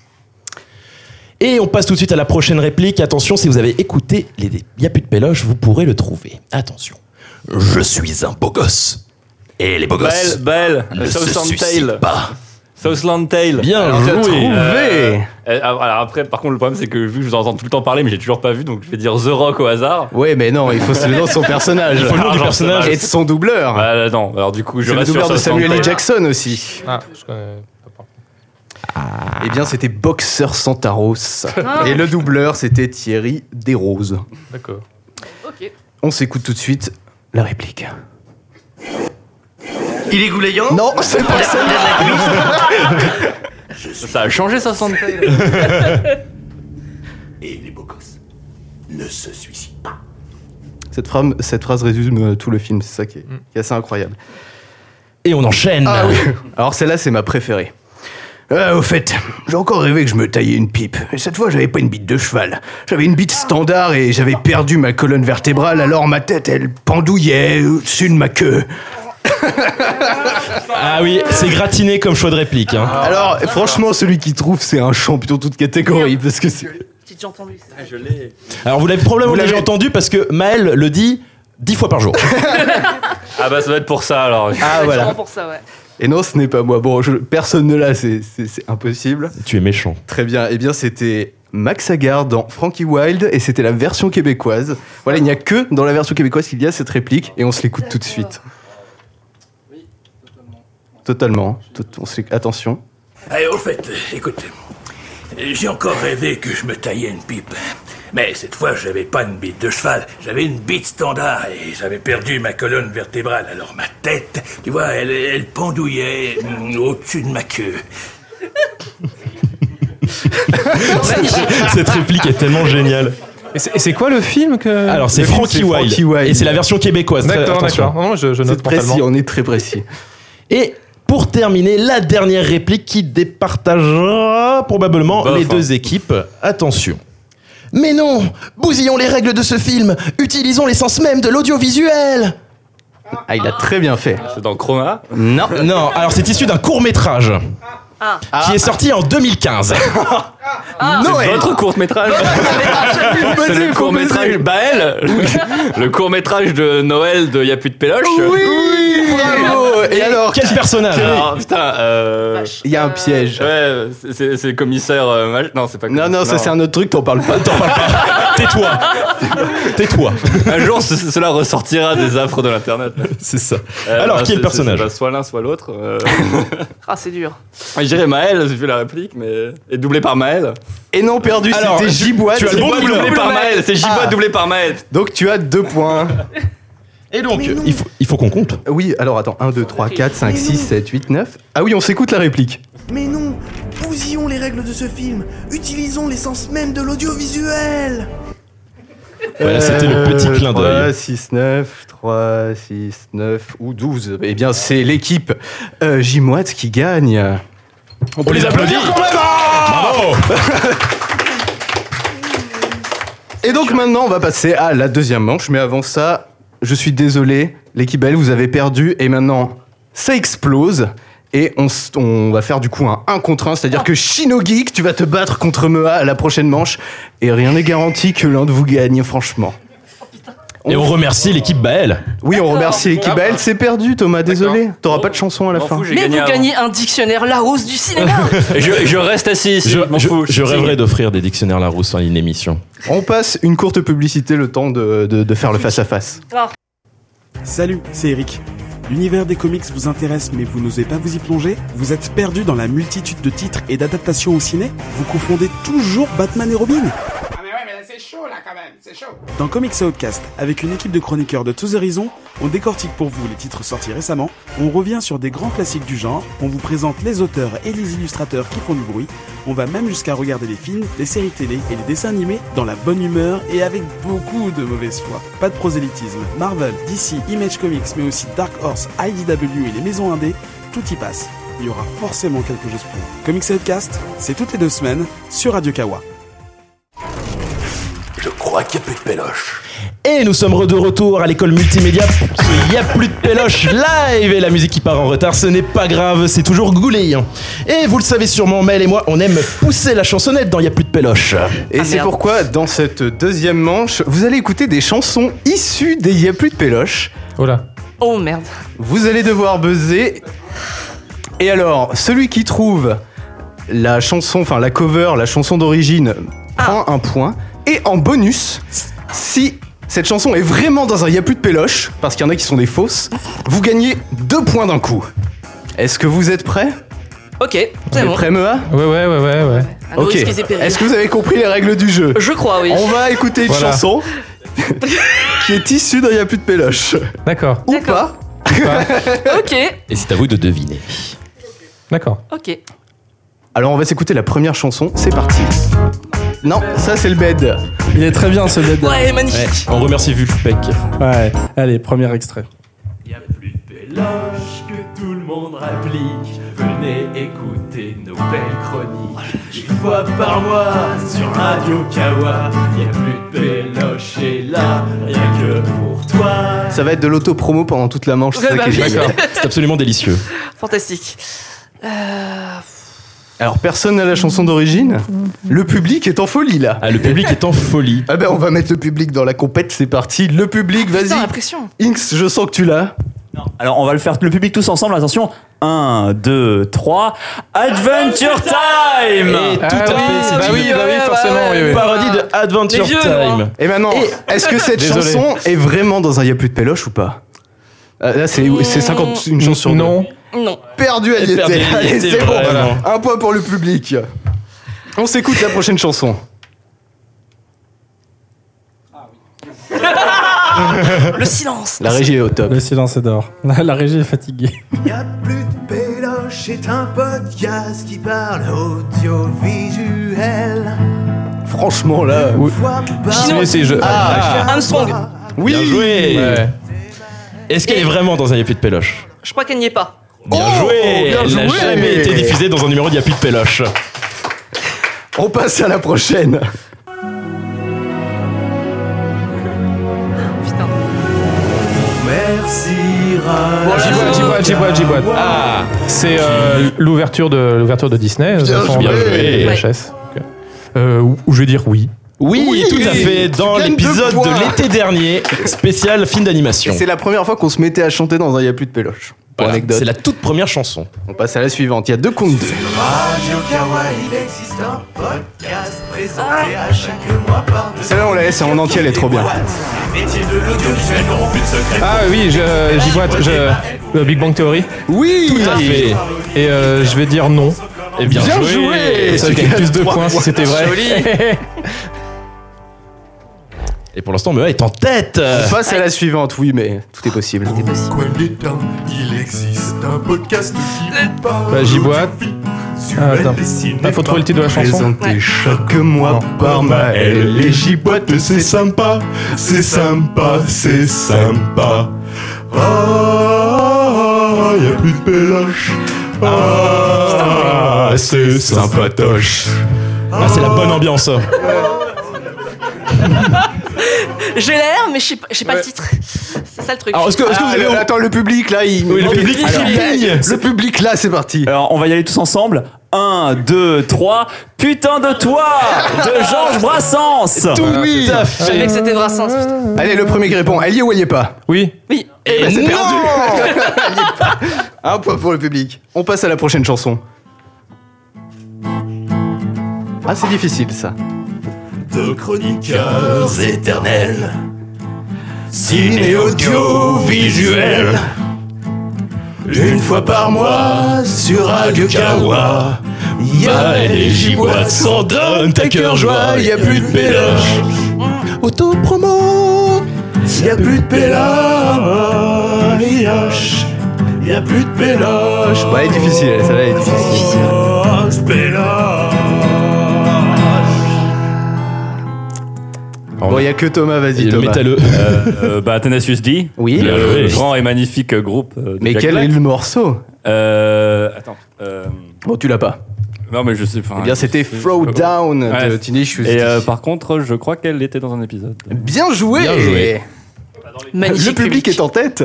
Speaker 3: Et on passe tout de suite à la prochaine réplique. Attention, si vous avez écouté les Il y a plus de péloche, vous pourrez le trouver. Attention. Je suis un beau gosse. Et les beaux gosses
Speaker 4: Baël, Baël,
Speaker 3: ne se
Speaker 4: Southland
Speaker 3: suicident
Speaker 4: Tale.
Speaker 3: pas.
Speaker 4: Southland Tale.
Speaker 3: Bien
Speaker 2: Alors, tu as
Speaker 3: joué.
Speaker 2: trouvé.
Speaker 4: Euh, euh, alors après, par contre, le problème c'est que vu que je vous entends tout le temps parler, mais j'ai toujours pas vu, donc je vais dire The Rock au hasard.
Speaker 2: Ouais, mais non, il faut le nom de son personnage.
Speaker 3: Il faut le nom du
Speaker 4: Ah,
Speaker 3: personnage.
Speaker 2: Et de son doubleur.
Speaker 4: Bah non, alors du coup, je
Speaker 2: C'est le
Speaker 4: reste sur
Speaker 2: doubleur de
Speaker 4: Southland
Speaker 2: Samuel L.
Speaker 4: Tale.
Speaker 2: Jackson aussi.
Speaker 9: Ah, je connais pas.
Speaker 2: Eh bien, c'était Boxer Santaros. Et le doubleur, c'était Thierry Desroses.
Speaker 9: D'accord.
Speaker 5: Ok.
Speaker 2: On s'écoute tout de suite la réplique.
Speaker 15: Il est goulayant.
Speaker 2: Non, c'est pas ça.
Speaker 4: Ça a changé Southland Tale.
Speaker 10: Et les beaux gosses ne se suicident pas.
Speaker 2: Cette phrase, cette phrase résume euh, tout le film, c'est ça qui est, qui est assez incroyable.
Speaker 3: Et on enchaîne.
Speaker 2: Ah oui. Alors celle-là, c'est ma préférée. Euh, au fait, j'ai encore rêvé que je me taillais une pipe. Et cette fois, j'avais pas une bite de cheval. J'avais une bite standard et j'avais perdu ma colonne vertébrale, alors ma tête, elle pendouillait au-dessus de ma queue.
Speaker 3: Ah oui, c'est gratiné comme choix de réplique. Hein.
Speaker 2: Alors, franchement, celui qui trouve, c'est un champion toute catégorie, parce que c'est...
Speaker 5: J'ai entendu ça.
Speaker 4: Ah, je l'ai.
Speaker 3: Alors vous l'avez probablement
Speaker 2: Vous l'avez-
Speaker 3: déjà entendu parce que Maël le dit dix fois par jour.
Speaker 4: Ah bah ça doit être pour ça alors.
Speaker 2: Ah voilà.
Speaker 5: Sûrement pour ça, ouais.
Speaker 2: Et non, ce n'est pas moi. Bon, je- personne ne l'a, c'est, c'est, c'est impossible.
Speaker 3: Tu es méchant.
Speaker 2: Très bien. Eh bien, c'était Max Haggard dans Frankie Wilde et c'était la version québécoise. Voilà, il n'y a que dans la version québécoise qu'il y a cette réplique et on se l'écoute tout de suite. Totalement. Tout- on se l'éc- Attention.
Speaker 16: Eh, au fait, euh, écoute, euh, j'ai encore rêvé que je me taillais une pipe. Mais cette fois, j'avais pas une bite de cheval, j'avais une bite standard et j'avais perdu ma colonne vertébrale. Alors ma tête, tu vois, elle, elle pendouillait mm, au-dessus de ma queue.
Speaker 3: Cette réplique est tellement géniale.
Speaker 9: Et c'est, et c'est quoi le film que...
Speaker 3: Alors c'est
Speaker 2: Le film,
Speaker 3: Frankie
Speaker 2: c'est
Speaker 3: Wilde.
Speaker 2: Frankie Wilde.
Speaker 3: Et c'est la version québécoise. Très-
Speaker 9: D'accord,
Speaker 3: attention.
Speaker 9: d'accord. Non, non, je, je
Speaker 2: C'est
Speaker 9: note
Speaker 2: précis,
Speaker 9: mentalement.
Speaker 2: on est très précis.
Speaker 3: Et pour terminer, la dernière réplique qui départagera probablement
Speaker 4: Bof,
Speaker 3: les
Speaker 4: hein.
Speaker 3: deux équipes. Attention. Mais non, bousillons les règles de ce film. Utilisons l'essence même de l'audiovisuel.
Speaker 2: Ah, il a très bien fait.
Speaker 4: C'est dans Chroma.
Speaker 2: Non.
Speaker 3: Non, alors c'est issu d'un court métrage
Speaker 5: Ah.
Speaker 3: qui est sorti en deux mille quinze.
Speaker 5: Ah.
Speaker 2: Non,
Speaker 4: C'est
Speaker 2: et-
Speaker 4: votre court métrage.
Speaker 2: Faut
Speaker 4: C'est
Speaker 2: baiser,
Speaker 4: le
Speaker 2: faut
Speaker 4: court métrage
Speaker 2: baiser.
Speaker 4: Baël. Le court métrage de Noël de Y'a plus de péloche.
Speaker 2: Oui, bravo. Et alors,
Speaker 3: Quel personnage?
Speaker 4: Alors, putain, euh...
Speaker 2: il y a un piège.
Speaker 4: Ouais, c'est- c'est c'est le commissaire. euh, Mach- Non, c'est pas.
Speaker 2: Non, non, ça c'est un autre truc, t'en parles pas.
Speaker 3: T'en parles pas. Tais-toi. Tais-toi.
Speaker 4: Un jour, ce- cela ressortira des affres de l'internet.
Speaker 3: C'est ça.
Speaker 4: Euh,
Speaker 3: Alors,
Speaker 4: bah,
Speaker 3: qui est le
Speaker 4: c'est-
Speaker 3: personnage?
Speaker 4: c'est- bah, Soit l'un, soit l'autre. Euh...
Speaker 5: Ah, c'est dur.
Speaker 4: Je dirais Maël, j'ai vu la réplique, mais. Et doublé par Maël.
Speaker 2: Et non, perdu,
Speaker 3: Alors,
Speaker 2: c'était
Speaker 3: tu-
Speaker 2: J-Boîte.
Speaker 3: tu as le bon
Speaker 4: Doublé
Speaker 3: doubleur.
Speaker 4: par Maël, c'est J-Boîte
Speaker 2: Ah.
Speaker 4: doublé par Maël.
Speaker 2: Donc tu as deux points.
Speaker 3: Et donc, il faut, il faut qu'on compte.
Speaker 2: Oui, alors attends, un, deux, trois, quatre, cinq, six, sept, huit, neuf. Ah oui, on s'écoute la réplique.
Speaker 17: Mais non, bousillons les règles de ce film. Utilisons l'essence même de l'audiovisuel.
Speaker 3: Voilà, c'était le petit clin
Speaker 2: trois,
Speaker 3: d'œil.
Speaker 2: six, neuf, trois, six, neuf ou douze. Eh bien, c'est l'équipe euh, J-Moite qui gagne.
Speaker 3: On peut les applaudir quand même. Bravo.
Speaker 2: Et donc maintenant, on va passer à la deuxième manche. Mais avant ça, je suis désolé, l'équipe Belle, vous avez perdu. Et maintenant, ça explose. Et on, s- on va faire du coup un un contre un. C'est-à-dire que Shino Geek, tu vas te battre contre Mea à la prochaine manche. Et rien n'est garanti que l'un de vous gagne, franchement.
Speaker 3: Et on remercie l'équipe Baël.
Speaker 2: Oui, on remercie l'équipe Belle. C'est perdu, Thomas, désolé. T'auras pas de chanson à la
Speaker 4: M'en
Speaker 2: fin.
Speaker 4: fous, j'ai
Speaker 5: Mais
Speaker 4: gagné
Speaker 5: vous
Speaker 4: avant.
Speaker 5: gagnez un dictionnaire Larousse du cinéma.
Speaker 4: Et je, je reste assis ici.
Speaker 3: Je,
Speaker 4: m'en
Speaker 3: je-
Speaker 4: fous,
Speaker 3: je
Speaker 4: suis
Speaker 3: rêverais
Speaker 4: tigre.
Speaker 3: d'offrir des dictionnaires Larousse en une émission.
Speaker 2: On passe une courte publicité, le temps de, de- de faire le face-à-face.
Speaker 5: Ah.
Speaker 18: Salut, c'est Eric. L'univers des comics vous intéresse mais vous n'osez pas vous y plonger? Vous êtes perdu dans la multitude de titres et d'adaptations au ciné? Vous confondez toujours Batman et Robin?
Speaker 19: Ah mais ouais, mais c'est chaud là quand même, c'est chaud.
Speaker 18: Dans Comics Outcast, avec une équipe de chroniqueurs de tous horizons, on décortique pour vous les titres sortis récemment, on revient sur des grands classiques du genre, on vous présente les auteurs et les illustrateurs qui font du bruit, on va même jusqu'à regarder les films, les séries télé et les dessins animés dans la bonne humeur et avec beaucoup de mauvaise foi. Pas de prosélytisme, Marvel, D C, Image Comics, mais aussi Dark Horse, I D W et les maisons indées, tout y passe. Il y aura forcément quelque chose pour vous. Comics Outcast, c'est toutes les deux semaines sur Radio Kawa.
Speaker 16: Je crois qu'il n'y a plus de péloche.
Speaker 3: Et nous sommes de retour à l'école multimédia. Il n'y a plus de péloche live et la musique qui part en retard, ce n'est pas grave, c'est toujours gouléant. Et vous le savez sûrement, Mel et moi, on aime pousser la chansonnette dans Il n'y a plus de péloche.
Speaker 2: Et
Speaker 5: Ah,
Speaker 2: c'est
Speaker 5: merde.
Speaker 2: pourquoi, dans cette deuxième manche, vous allez écouter des chansons issues des Y a plus de péloche.
Speaker 9: Oh là.
Speaker 5: Oh merde.
Speaker 2: Vous allez devoir buzzer. Et alors, celui qui trouve la chanson, enfin la cover, la chanson d'origine, prend un point. Et en bonus, si cette chanson est vraiment dans un Y a plus de péloche, parce qu'il y en a qui sont des fausses, vous gagnez deux points d'un coup. Est-ce que vous êtes prêts?
Speaker 5: Ok,
Speaker 2: Vous
Speaker 5: c'est
Speaker 2: êtes
Speaker 5: bon.
Speaker 2: prêts, Mea?
Speaker 9: Ouais, ouais, ouais, ouais, ouais.
Speaker 5: À nos
Speaker 2: Ok.
Speaker 5: risques et périls.
Speaker 2: Est-ce que vous avez compris les règles du jeu?
Speaker 5: Je crois, oui.
Speaker 2: On va écouter une
Speaker 9: Voilà.
Speaker 2: chanson qui est issue d'un Y a plus de péloche.
Speaker 9: D'accord.
Speaker 2: Ou pas.
Speaker 5: Ok,
Speaker 3: Et c'est à vous de deviner.
Speaker 9: D'accord.
Speaker 5: ok.
Speaker 2: Alors on va s'écouter la première chanson, c'est parti. Non, ça c'est le bed.
Speaker 6: Il est très bien ce bed.
Speaker 5: Ouais, magnifique.
Speaker 3: On remercie Vulpec.
Speaker 6: Ouais. Allez, premier extrait.
Speaker 20: Y a plus de péloche que tout le monde réplique. Venez écouter nos belles chroniques. Une fois par mois sur Radio Kawa. Y a plus de péloche et là, rien que pour toi.
Speaker 2: Ça va être de l'auto-promo pendant toute la manche, c'est
Speaker 5: Ouais,
Speaker 2: ça
Speaker 5: bah
Speaker 2: qui est
Speaker 5: oui.
Speaker 2: d'accord.
Speaker 3: C'est absolument délicieux.
Speaker 5: Fantastique. Euh...
Speaker 2: Alors personne n'a la chanson d'origine. Le public est en folie là.
Speaker 3: Ah, le public est en folie.
Speaker 2: Ah ben on va mettre le public dans la compète, c'est parti. Le public, vas-y.
Speaker 5: Putain, la pression.
Speaker 2: Inks, je sens que tu l'as.
Speaker 21: Alors on va le faire le public tous ensemble, attention. un, deux, trois. Adventure Time.
Speaker 3: Et tout
Speaker 9: Ah
Speaker 3: à
Speaker 9: oui,
Speaker 3: fait.
Speaker 9: bah
Speaker 3: c'est
Speaker 9: oui,
Speaker 3: une
Speaker 9: bah oui, forcément, oui, oui.
Speaker 3: parodie de Adventure
Speaker 5: Les vieux,
Speaker 3: Time.
Speaker 5: non.
Speaker 2: Et maintenant, est-ce que cette
Speaker 9: Désolé.
Speaker 2: chanson est vraiment dans un Y'a plus de péloche ou pas? Euh, Là c'est c'est cinquante une chance sur deux.
Speaker 9: Non.
Speaker 5: Non.
Speaker 2: Perdu, elle y
Speaker 3: Et perdu,
Speaker 2: était.
Speaker 3: elle y
Speaker 2: Allez,
Speaker 3: était
Speaker 2: c'est bon.
Speaker 3: vraiment.
Speaker 2: Un point pour le public. On s'écoute la prochaine chanson.
Speaker 5: Le silence.
Speaker 2: La régie est au top.
Speaker 6: Le silence est d'or. La, la régie est fatiguée.
Speaker 7: Y'a plus de péloche, c'est un podcast qui parle audiovisuel.
Speaker 2: Franchement là.
Speaker 9: Oui.
Speaker 7: Fois par
Speaker 9: Chino. Si, si, je-
Speaker 2: Ah.
Speaker 5: Armstrong.
Speaker 2: Oui.
Speaker 3: Bien joué.
Speaker 9: Ouais.
Speaker 3: Est-ce qu'elle est vraiment dans un Y'a plus de péloche?
Speaker 5: Je crois qu'elle n'y est pas.
Speaker 3: Bien
Speaker 2: Oh,
Speaker 3: joué.
Speaker 2: bien
Speaker 3: Elle n'a
Speaker 2: joué.
Speaker 3: jamais été diffusée dans un numéro de Y'a plus de péloche.
Speaker 2: On passe à la prochaine.
Speaker 5: Putain.
Speaker 7: Merci,
Speaker 9: Bon, j'y boite, j'y boite, j'y boite, j'y boite.
Speaker 3: Ah,
Speaker 9: C'est euh, l'ouverture de l'ouverture de Disney.
Speaker 2: Bien
Speaker 9: de son-
Speaker 2: joué.
Speaker 9: de V H S. Ok. Euh, où où je vais dire oui.
Speaker 3: oui,
Speaker 2: Oui,
Speaker 3: tout à fait.
Speaker 2: tu
Speaker 3: Dans
Speaker 2: gagnes
Speaker 3: l'épisode
Speaker 2: deux points.
Speaker 3: de l'été dernier, spécial film d'animation.
Speaker 2: C'est la première fois qu'on se mettait à chanter dans un Y'a plus de péloche. Pour
Speaker 3: Voilà,
Speaker 2: anecdote.
Speaker 3: c'est la toute première chanson.
Speaker 2: On passe à la suivante. Il y a deux comptes deux.
Speaker 7: Radio Kawa, il existe un podcast présenté à chaque mois par deux.
Speaker 2: Celle-là on la laisse en entier, elle est trop bien.
Speaker 7: Les métiers de l'audiovisuel n'auront plus de secret.
Speaker 9: Ah oui, je- j'y boite. Je, euh, Big Bang Theory.
Speaker 2: Oui.
Speaker 3: Tout à fait.
Speaker 9: Et euh, je vais dire non.
Speaker 3: Et bien,
Speaker 2: Bien
Speaker 3: joué.
Speaker 2: joué.
Speaker 9: Ça gagne plus de
Speaker 2: trois
Speaker 9: points si
Speaker 2: points.
Speaker 9: c'était vrai.
Speaker 3: Et pour l'instant, Mea est en tête.
Speaker 2: On passe à la suivante, oui, mais tout est possible.
Speaker 8: Quoi d'éteint, il existe un podcast qui parle
Speaker 9: Bah, j'y boite. Ah, attends. Ah, faut trouver le titre de la chanson.
Speaker 2: Présenté chaque mois par Maël et j'y boite,
Speaker 8: c'est sympa, c'est sympa, c'est sympa. Ah, y a plus de péloche. Ah, c'est sympatoche.
Speaker 3: Ah, c'est la bonne ambiance.
Speaker 5: J'ai l'air, mais je sais pas, je sais pas le titre. C'est ça le truc.
Speaker 3: Alors, est-ce que, est-ce que vous
Speaker 2: Ah,
Speaker 3: avez...
Speaker 2: le- attends, le public là, il.
Speaker 3: Oui, le public,
Speaker 2: Alors,
Speaker 3: il gagne.
Speaker 2: Le public là, c'est parti.
Speaker 21: Alors on va y aller tous ensemble. un, deux, trois. Putain de toi de Georges Brassens.
Speaker 2: Tout oui.
Speaker 5: Je savais que c'était Brassens. putain.
Speaker 2: Allez, le premier qui répond. Elle y est ou elle y est pas?
Speaker 9: Oui.
Speaker 5: Oui.
Speaker 2: Eh ben, c'est
Speaker 3: non.
Speaker 2: perdu. Elle y est pas. Un point pour le public. On passe à la prochaine chanson. Ah, c'est difficile ça.
Speaker 8: De chroniqueurs éternels, ciné audiovisuel. Une fois par mois sur Radio Kawa, Maël et Giboite s'en donnent à cœur joie. Y a plus de péloche, auto-promo. Y a plus de péloche, y a plus de péloche.
Speaker 2: Ouais, elle est difficile, celle-là elle est difficile.
Speaker 8: Péloche, péloche.
Speaker 2: Bon, il y a que Thomas, vas-y
Speaker 3: Le
Speaker 2: Thomas.
Speaker 3: métalleux.
Speaker 4: Euh, euh, bah, Tenacious D.
Speaker 2: Oui.
Speaker 3: Bien
Speaker 4: Le
Speaker 3: joué.
Speaker 4: grand et magnifique groupe. euh, de
Speaker 2: Mais
Speaker 4: Jack
Speaker 2: quel
Speaker 4: Black.
Speaker 2: est le morceau?
Speaker 4: Euh. Attends. Euh,
Speaker 2: Bon, tu l'as pas.
Speaker 4: non, mais je sais pas.
Speaker 2: Eh bien, c'était Throwdown de
Speaker 4: Ouais.
Speaker 2: Tenacious
Speaker 4: Et
Speaker 2: D.
Speaker 4: euh, par contre, je crois qu'elle était dans un épisode.
Speaker 2: Bien joué.
Speaker 3: Bien joué.
Speaker 5: Magnifique
Speaker 2: Le public est en tête.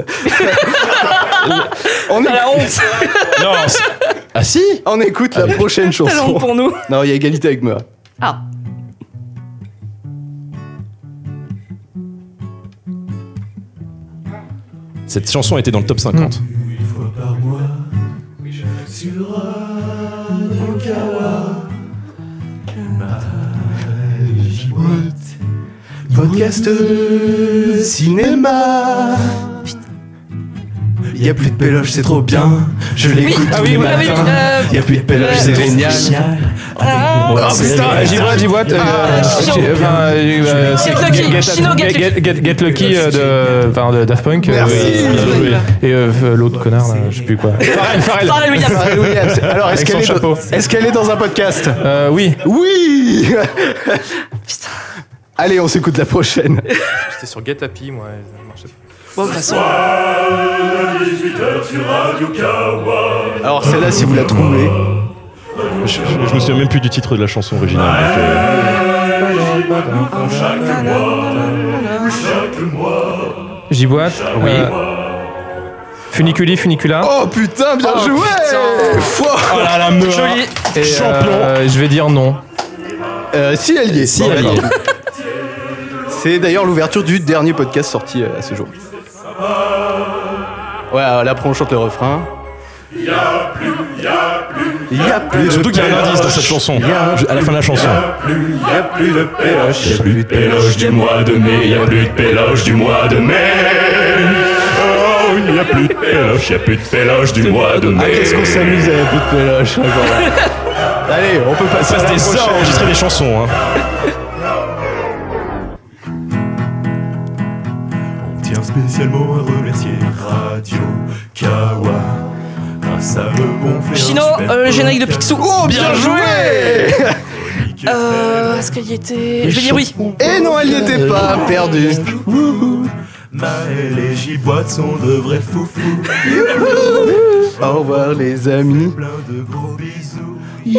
Speaker 2: on,
Speaker 5: T'as la honte.
Speaker 3: Non, c'est- ah si.
Speaker 2: on écoute la prochaine
Speaker 5: T'as la
Speaker 2: chanson.
Speaker 5: honte pour nous.
Speaker 2: Non, il y a égalité avec moi.
Speaker 5: Ah.
Speaker 3: Cette chanson était dans le top cinquante.
Speaker 8: Une fois par mois, sur Radio Kawa, Maël et Giboite.
Speaker 2: Podcast cinéma. Il y a plus de péloche, c'est trop bien. Je l'écoute
Speaker 5: Ah
Speaker 2: tous
Speaker 5: oui,
Speaker 2: les
Speaker 5: oui, ah oui,
Speaker 2: matins.
Speaker 5: euh,
Speaker 2: Il y a plus de péloche, c'est génial.
Speaker 5: Ah.
Speaker 2: Oh putain,
Speaker 9: J'y boite, j'y boite. euh,
Speaker 5: Ah,
Speaker 9: j'ai-
Speaker 5: Chino.
Speaker 9: enfin, euh, c'est
Speaker 5: Get Lucky, Chino, Get
Speaker 9: Get- Get- Get Lucky euh, de enfin, de Daft Punk. euh,
Speaker 2: Merci.
Speaker 9: euh, bien joué. Et euh, l'autre connard, là, je sais plus quoi. Pharrell, Pharrell.
Speaker 5: Pharrell Williams.
Speaker 2: Pharrell Williams. Alors, est-ce
Speaker 9: Avec
Speaker 2: qu'elle
Speaker 9: son
Speaker 2: est,
Speaker 9: chapeau.
Speaker 2: est-ce qu'elle est dans un podcast?
Speaker 9: Euh, oui.
Speaker 2: Oui. Allez, on s'écoute la prochaine.
Speaker 9: J'étais sur Get Happy, moi. Ça marchait pas.
Speaker 5: Bon, de toute façon.
Speaker 8: dix-huit heures sur Radio Kawa.
Speaker 2: Alors celle-là, si vous la trouvez.
Speaker 3: Je, je- je me souviens même plus du titre de la chanson originale. donc, euh,
Speaker 8: Chaque mois, chaque mois.
Speaker 9: J'y boite.
Speaker 2: Oui.
Speaker 9: Euh, Funiculi, funicula.
Speaker 2: Oh putain, bien
Speaker 5: Oh,
Speaker 2: joué
Speaker 5: putain.
Speaker 2: Fouah.
Speaker 3: Oh là là, Mea.
Speaker 5: Joli.
Speaker 9: Et,
Speaker 3: Champion.
Speaker 9: euh, je vais dire non.
Speaker 2: Euh, si elle y est.
Speaker 3: Si,
Speaker 2: Bon,
Speaker 3: elle y est.
Speaker 2: d'accord. C'est d'ailleurs l'ouverture du dernier podcast sorti euh, à ce jour. Ouais, alors là après on chante le refrain.
Speaker 8: Y'a plus, y'a plus,
Speaker 2: Y'a plus de
Speaker 3: Surtout qu'il y a un indice dans cette chanson. Je- À la fin de la chanson.
Speaker 8: plus, y'a plus de péloche, y'a plus de péloche du mois de mai, y'a plus de péloche du mois de mai. Oh, y'a plus de péloche, y'a plus de péloche du mois de mai.
Speaker 2: Ah, qu'est-ce qu'on s'amuse à la petite péloche encore là. Allez, on peut
Speaker 3: On
Speaker 2: passer à
Speaker 3: passe
Speaker 2: la
Speaker 3: des heures à
Speaker 2: prochaine.
Speaker 3: enregistrer des chansons. Hein.
Speaker 20: On tient spécialement à remercier Radio Kawa. Grâce à eux, on fait
Speaker 5: Chino,
Speaker 20: un super
Speaker 5: euh, le générique de Picsou.
Speaker 2: Oh, bien joué.
Speaker 5: Euh, est-ce qu'elle y était? Je vais dire oui.
Speaker 2: Et non, elle n'y était pas, perdue.
Speaker 20: Maël et Giboite sont de vrais foufous.
Speaker 2: Au revoir les amis.
Speaker 20: Plein de gros bisous.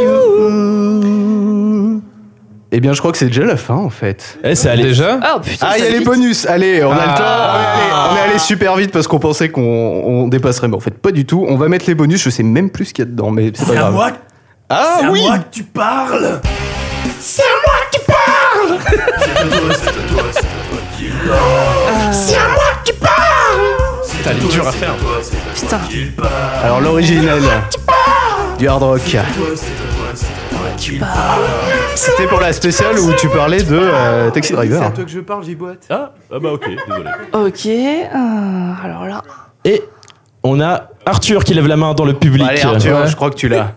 Speaker 2: Eh bien, je crois que c'est déjà la fin en fait.
Speaker 3: Eh, c'est allé.
Speaker 9: Déjà
Speaker 5: Ah putain.
Speaker 2: Ah, il y a
Speaker 5: ça
Speaker 2: les
Speaker 5: vite.
Speaker 2: bonus. Allez, on a le
Speaker 9: Ah.
Speaker 2: temps. On est, allé, on est allé super vite parce qu'on pensait qu'on on dépasserait, mais en fait, pas du tout. On va mettre les bonus. Je sais même plus ce qu'il y a dedans, mais c'est pas
Speaker 20: C'est à
Speaker 2: grave.
Speaker 20: moi,
Speaker 2: Ah
Speaker 20: c'est à
Speaker 2: oui.
Speaker 20: moi que tu parles.
Speaker 8: C'est à moi qui parle.
Speaker 20: C'est à toi, c'est à toi, c'est à toi qui parle.
Speaker 8: C'est à moi qui parle.
Speaker 3: Putain, elle est dure à faire.
Speaker 5: Putain.
Speaker 2: Alors l'original du hard rock. C'était pour la spéciale où tu parlais de euh, Taxi Driver.
Speaker 6: toi que je parle, Giboite.
Speaker 4: Ah, ah bah ok, désolé.
Speaker 5: Ok. euh, alors là.
Speaker 3: Et on a Arthur qui lève la main dans le public.
Speaker 2: Allez Arthur,
Speaker 9: Ouais.
Speaker 2: je crois que tu l'as.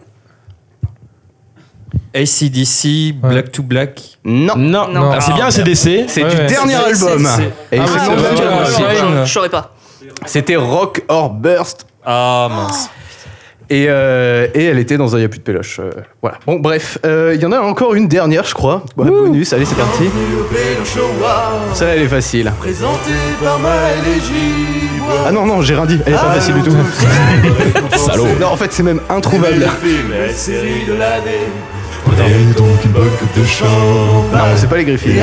Speaker 11: A C D C, Black to Black.
Speaker 2: Non.
Speaker 3: Non,
Speaker 5: Non.
Speaker 3: Ah, c'est bien A C D C.
Speaker 2: C'est
Speaker 9: Ouais,
Speaker 2: du
Speaker 9: ouais.
Speaker 2: dernier
Speaker 5: C'est-
Speaker 2: album.
Speaker 5: c'est-
Speaker 2: Et
Speaker 9: Ah
Speaker 2: c'est
Speaker 9: oui,
Speaker 2: le
Speaker 9: c'est
Speaker 2: nom de
Speaker 9: vrai,
Speaker 2: l'album
Speaker 9: ouais,
Speaker 2: aussi.
Speaker 9: ouais.
Speaker 5: Je saurais pas.
Speaker 2: C'était Rock or Burst.
Speaker 11: Ah mince.
Speaker 2: Et, euh, et elle était dans un Y'a plus de péloche. euh, voilà. Bon, bref, euh, il y en a encore une dernière, je crois. Ouais, bonus, allez, c'est parti. Celle-là, elle est facile.
Speaker 7: Présenté par Maël et Giboite.
Speaker 2: Ah non, non, j'ai rien dit. Elle est pas facile du tout.
Speaker 3: Salaud.
Speaker 2: Non, en fait, c'est même introuvable.
Speaker 7: La série de l'année. Prenez donc une bonne coupe de champagne.
Speaker 2: Non, c'est pas les Griffins.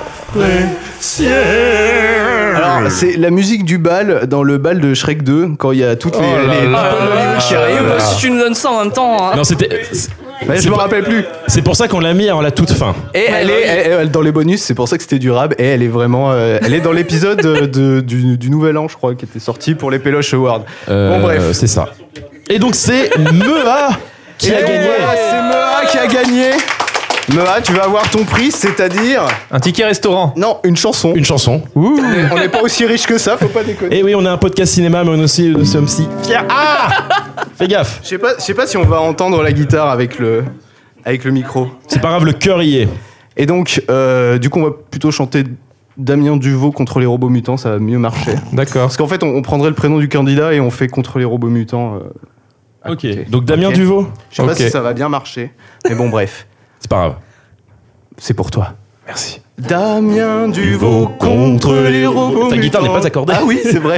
Speaker 2: Alors, c'est la musique du bal dans le bal de Shrek deux, quand il y a toutes les,
Speaker 9: Oh là
Speaker 2: les
Speaker 9: là.
Speaker 2: people d'Hollywood qui arrivent.
Speaker 5: Euh, si tu nous donnes ça en même temps. hein.
Speaker 3: Non, c'était.
Speaker 2: Ouais, je me rappelle plus.
Speaker 3: C'est pour ça qu'on l'a mis en la toute fin.
Speaker 2: Et elle est elle- elle- dans les bonus, c'est pour ça que c'était du rap. Et elle est vraiment, euh, elle est dans l'épisode de- de- du, du Nouvel An, je crois, qui était sorti pour les Péloche Awards.
Speaker 3: Euh,
Speaker 2: Bon, bref.
Speaker 3: C'est ça. Et donc, c'est Mea qui
Speaker 2: Et
Speaker 3: a gagné.
Speaker 2: voilà, c'est Mea qui a gagné. Mea, tu vas avoir ton prix, c'est-à-dire
Speaker 9: Un ticket restaurant.
Speaker 2: non, une chanson.
Speaker 3: Une chanson.
Speaker 2: Ouh, on n'est pas aussi riche que ça, faut pas déconner.
Speaker 3: Et oui, on a un podcast cinéma, mais on aussi, nous sommes si fiers. Ah Fais gaffe.
Speaker 2: Je sais pas, je sais pas si on va entendre la guitare avec le, avec le micro.
Speaker 3: C'est pas grave, le cœur y est.
Speaker 2: Et donc, euh, du coup, on va plutôt chanter Damien Duvaux contre les robots mutants, ça va mieux marcher.
Speaker 9: D'accord.
Speaker 2: Parce qu'en fait, on, on prendrait le prénom du candidat et on fait contre les robots mutants. euh, à
Speaker 3: Ok.
Speaker 2: côté.
Speaker 3: Donc Damien
Speaker 2: Ok.
Speaker 3: Duvaux.
Speaker 2: Je sais pas
Speaker 3: Ok.
Speaker 2: si ça va bien marcher, mais bon, bref,
Speaker 3: C'est pas grave.
Speaker 2: c'est pour toi. Merci. Damien Duvaux contre les robots
Speaker 3: Ta guitare n'est
Speaker 2: mutants.
Speaker 3: pas accordée.
Speaker 2: Ah oui, c'est vrai.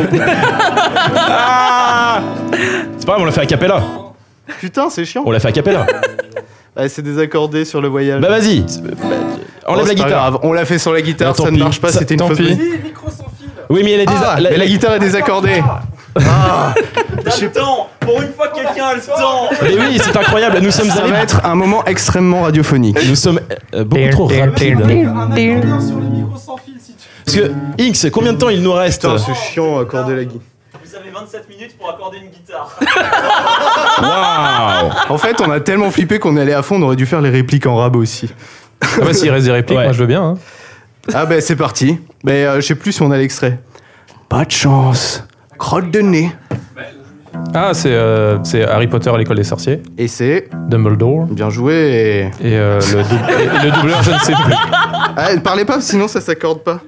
Speaker 3: Ah c'est pas grave, on l'a fait a cappella.
Speaker 2: Putain, c'est chiant.
Speaker 3: On l'a fait a cappella.
Speaker 2: Ouais, c'est désaccordé sur le voyage.
Speaker 3: Bah vas-y.
Speaker 2: Oh,
Speaker 3: Enlève
Speaker 2: c'est
Speaker 3: la
Speaker 2: pas
Speaker 3: guitare.
Speaker 2: grave. On l'a fait sans la guitare,
Speaker 3: Ah, tant
Speaker 2: ça ne
Speaker 3: pis.
Speaker 2: marche pas,
Speaker 3: Ça-
Speaker 2: c'était une
Speaker 3: tant
Speaker 2: fausse
Speaker 3: pis.
Speaker 2: bonne.
Speaker 3: Oui, mais elle est déjà.
Speaker 2: Ah, mais la guitare est désaccordée. Ah,
Speaker 21: T'as le temps. Pour une fois, quelqu'un a le temps.
Speaker 3: Mais oui, c'est incroyable. Nous sommes
Speaker 2: ça
Speaker 3: allés.
Speaker 2: va être un moment extrêmement radiophonique.
Speaker 3: Nous sommes euh, beaucoup trop rapides.
Speaker 6: sur le micro sans fil si tu
Speaker 3: Parce que Inks, combien de temps il nous reste?
Speaker 2: Putain, c'est chiant accorder la guitare.
Speaker 21: Vous avez vingt-sept minutes pour accorder une guitare.
Speaker 3: Waouh.
Speaker 2: En fait, on a tellement flippé qu'on est allé à fond, on aurait dû faire les répliques en rab aussi.
Speaker 9: Ah bah s'il reste des répliques,
Speaker 3: Ouais.
Speaker 9: moi je veux bien. Hein.
Speaker 2: Ah ben c'est parti. Mais euh, je sais plus si on a l'extrait. Pas de chance. Crotte de nez.
Speaker 9: Ah, c'est euh, c'est Harry Potter à l'école des sorciers.
Speaker 2: Et c'est
Speaker 9: Dumbledore.
Speaker 2: bien joué.
Speaker 9: Et, euh, le, dou- et le doubleur, je ne sais plus.
Speaker 2: Ah, parlez pas, sinon ça s'accorde pas.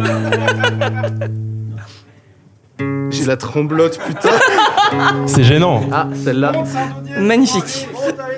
Speaker 2: J'ai la tremblote, putain.
Speaker 3: C'est gênant.
Speaker 2: Ah, celle-là.
Speaker 5: Magnifique.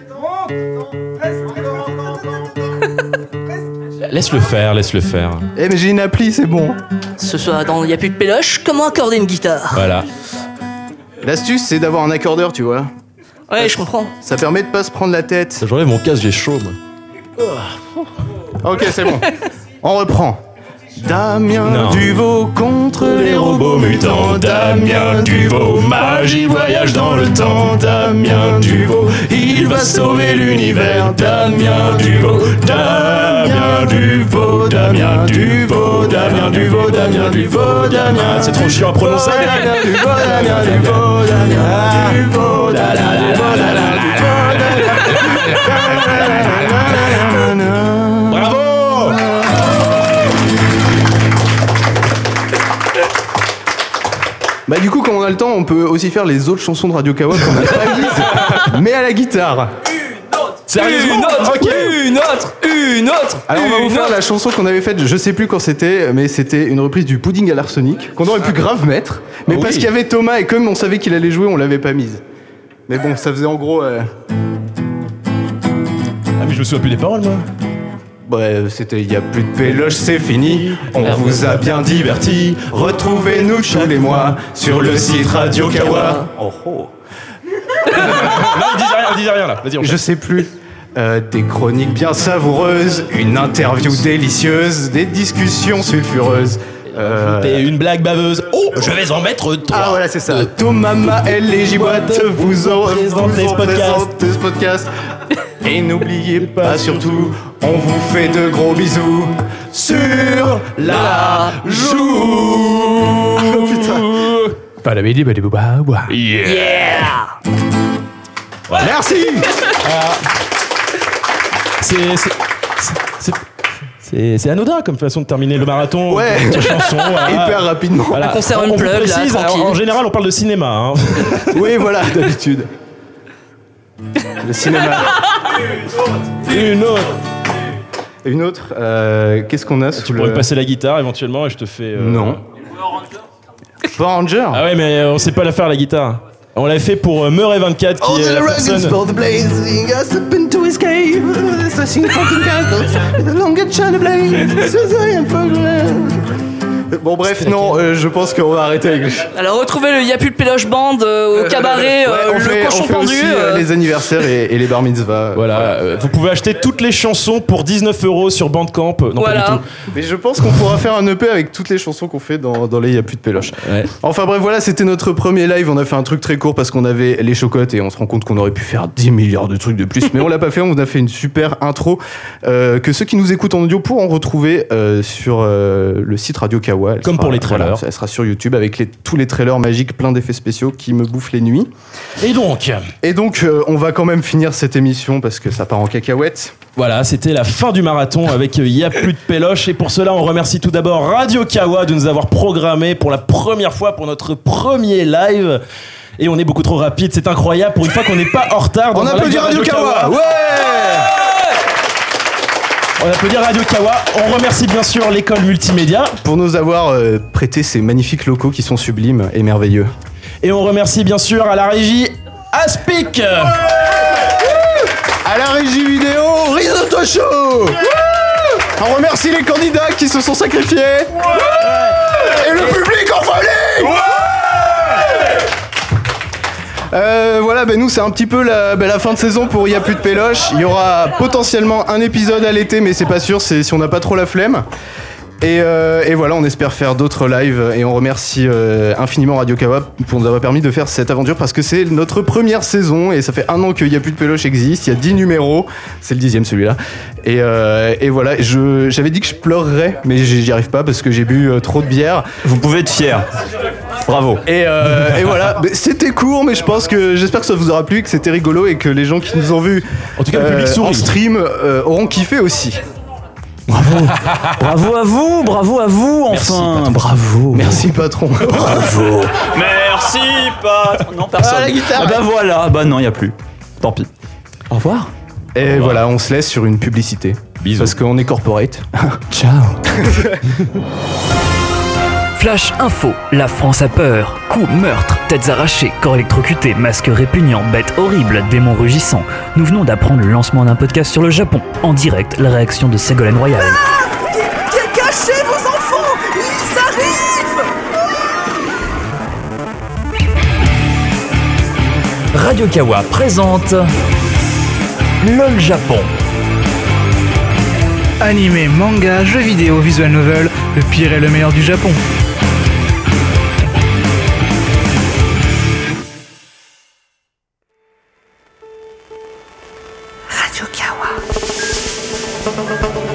Speaker 3: Laisse-le faire, laisse-le faire.
Speaker 2: Eh mais j'ai une appli, c'est bon.
Speaker 13: Ce soir, dans Y a plus de péloche, comment accorder une guitare?
Speaker 3: Voilà.
Speaker 2: L'astuce, c'est d'avoir un accordeur, tu vois.
Speaker 13: Ouais, je comprends.
Speaker 2: Ça permet de pas se prendre la tête.
Speaker 3: J'enlève mon casque, j'ai chaud, moi.
Speaker 2: Ok, c'est bon. On reprend. Damien
Speaker 3: Non.
Speaker 2: Duvaux contre les robots
Speaker 8: robot mutant. Damien Duvaux, magie voyage dans le temps. Damien Duvaux, il va sauver l'univers. Damien Duvaux, Damien Duvaux, Damien Duvaux, Damien Duvaux, Damien Duvaux, Damien.
Speaker 3: C'est trop chiant à prononcer.
Speaker 8: Damien Duvaux, Damien Duvaux, Damien Duvaux, la la la la la la.
Speaker 3: Bravo.
Speaker 2: Bah du coup, quand on a le temps, on peut aussi faire les autres chansons de Radio Kawa qu'on n'a pas mises, mais à la guitare.
Speaker 3: Sérieusement ?
Speaker 2: Une autre,
Speaker 3: Ok.
Speaker 2: une autre, une autre. Alors on va vous faire la chanson qu'on avait faite, je sais plus quand c'était, mais c'était une reprise du Pudding à l'arsenic qu'on aurait pu grave mettre, mais
Speaker 3: Ah
Speaker 2: parce
Speaker 3: oui.
Speaker 2: qu'il y avait Thomas et comme on savait qu'il allait jouer, on l'avait pas mise. Mais bon, ça faisait en gros. Euh...
Speaker 3: Ah mais je me souviens plus des paroles moi.
Speaker 2: Bref, c'était il y a plus de péloche, c'est fini. On vous a bien diverti. Retrouvez-nous tous les mois sur le site Radio Kawa. Oh oh.
Speaker 3: Non, on disait rien, on disait rien là. Vas-y, on
Speaker 2: Je sais plus. Euh, des chroniques bien savoureuses, une interview délicieuse, des discussions sulfureuses. Euh...
Speaker 3: Et une blague baveuse. Oh, je vais en mettre trois.
Speaker 2: Ah voilà, c'est ça. Thomas, Maël et Giboite vous en
Speaker 3: Présente
Speaker 2: vous
Speaker 3: ce
Speaker 2: en
Speaker 3: podcast.
Speaker 2: présentent ce podcast. Et n'oubliez pas surtout, on vous fait de gros bisous sur la joue. Oh putain.
Speaker 9: Badabidi badibouba.
Speaker 3: Yeah.
Speaker 2: Merci.
Speaker 3: C'est c'est c'est c'est c'est anodin comme façon de terminer le marathon.
Speaker 2: Ouais.
Speaker 3: Une petite chanson. Voilà.
Speaker 2: Hyper rapidement.
Speaker 3: Voilà.
Speaker 5: On conserve une
Speaker 3: On vous
Speaker 5: plug, là,
Speaker 3: précise,
Speaker 5: tranquille.
Speaker 3: en, en général, on parle de cinéma. Hein.
Speaker 2: Oui, voilà, d'habitude. Le cinéma.
Speaker 3: Une autre.
Speaker 2: Une autre. euh, Qu'est-ce qu'on a sous
Speaker 3: Tu
Speaker 2: le...
Speaker 3: pourrais me passer la guitare éventuellement et je te fais. euh,
Speaker 2: Non. Power Ranger.
Speaker 3: Ah ouais, mais on sait pas la faire la guitare. On l'avait fait pour euh, Murray vingt-quatre qui est la personne.
Speaker 2: the blazing, I step into his cave, slashing fucking candles, the longer china blade, Bon bref, non, euh, je pense qu'on va arrêter avec les...
Speaker 5: Alors retrouvez le Y'a plus de péloche band euh, au cabaret,
Speaker 2: Ouais,
Speaker 5: euh,
Speaker 2: on
Speaker 5: le
Speaker 2: fait,
Speaker 5: cochon
Speaker 2: on fait
Speaker 5: pendu.
Speaker 2: aussi euh,
Speaker 5: euh,
Speaker 2: les anniversaires et, et les bar mitzvahs.
Speaker 3: Voilà, euh, vous pouvez acheter toutes les chansons pour dix-neuf euros sur Bandcamp. Non,
Speaker 5: Voilà.
Speaker 3: pas du tout.
Speaker 2: Mais je pense qu'on pourra faire un E P avec toutes les chansons qu'on fait dans, dans les Y'a plus de péloche.
Speaker 3: Ouais.
Speaker 2: Enfin bref, voilà, c'était notre premier live. On a fait un truc très court parce qu'on avait les chocottes et on se rend compte qu'on aurait pu faire dix milliards de trucs de plus. Mais on l'a pas fait, on vous a fait une super intro euh, que ceux qui nous écoutent en audio pourront retrouver euh, sur euh, le site Radio Kawa. Elle
Speaker 3: Comme
Speaker 2: sera-
Speaker 3: pour les trailers.
Speaker 2: voilà, elle sera sur YouTube avec les, tous les trailers magiques, plein d'effets spéciaux qui me bouffent les nuits.
Speaker 3: Et donc,
Speaker 2: Et donc, euh, on va quand même finir cette émission parce que ça part en cacahuète.
Speaker 3: voilà, c'était la fin du marathon avec euh, Y a plus de péloche. Et pour cela, on remercie tout d'abord Radio Kawa de nous avoir programmé pour la première fois pour notre premier live. Et on est beaucoup trop rapide, c'est incroyable. Pour une fois qu'on n'est pas en retard. dans
Speaker 2: On
Speaker 3: un
Speaker 2: applaudit
Speaker 3: live de
Speaker 2: Radio Kawa. Ouais.
Speaker 3: On applaudit Radio Kawa. On remercie bien sûr l'école multimédia.
Speaker 2: Pour nous avoir euh, prêté ces magnifiques locaux qui sont sublimes et merveilleux.
Speaker 3: Et on remercie bien sûr à la régie Aspic.
Speaker 2: À la régie vidéo, Risotto Show. On remercie les candidats qui se sont sacrifiés. Et le public en folie. Euh, voilà, ben nous c'est un petit peu la, ben la fin de saison pour Y a plus de péloche. Il y aura potentiellement un épisode à l'été, mais c'est pas sûr, c'est si on n'a pas trop la flemme. Et, euh, et voilà, on espère faire d'autres lives et on remercie euh, infiniment Radio Kawa pour nous avoir permis de faire cette aventure parce que c'est notre première saison et ça fait un an qu'il Y a plus de péloche existe. Il y a dix numéros, c'est le dixième celui-là. Et, euh, et voilà, je, j'avais dit que je pleurerais, mais j'y j'y arrive pas parce que j'ai bu euh, trop de bière.
Speaker 21: Vous pouvez être fiers. Bravo.
Speaker 2: Et, euh, et voilà, mais c'était court, mais je pense que j'espère que ça vous aura plu, que c'était rigolo et que les gens qui nous ont vus
Speaker 3: En tout cas, le public sourit.
Speaker 2: en stream euh, auront kiffé aussi.
Speaker 21: Bravo. Bravo à vous, bravo à vous, enfin. Bravo.
Speaker 2: Merci patron.
Speaker 21: Bravo. Merci, patron. Non, personne.
Speaker 2: Ah, la guitare.
Speaker 21: Ah bah voilà, bah non, il y a plus. Tant pis. Au revoir.
Speaker 2: Et voilà, on se laisse sur une publicité.
Speaker 3: Bisous.
Speaker 2: Parce qu'on est corporate.
Speaker 21: Ciao.
Speaker 12: Flash Info, la France a peur. Coups, meurtres, têtes arrachées, corps électrocutés, masques répugnants, bêtes horribles, démons rugissants. Nous venons d'apprendre le lancement d'un podcast sur le Japon. En direct, la réaction de Ségolène Royal.
Speaker 13: Cachez vos enfants, ils arrivent.
Speaker 12: Radio Kawa présente LOL Japon.
Speaker 22: Animé, manga, jeux vidéo, visual novel, le pire et le meilleur du Japon.
Speaker 7: Thank you.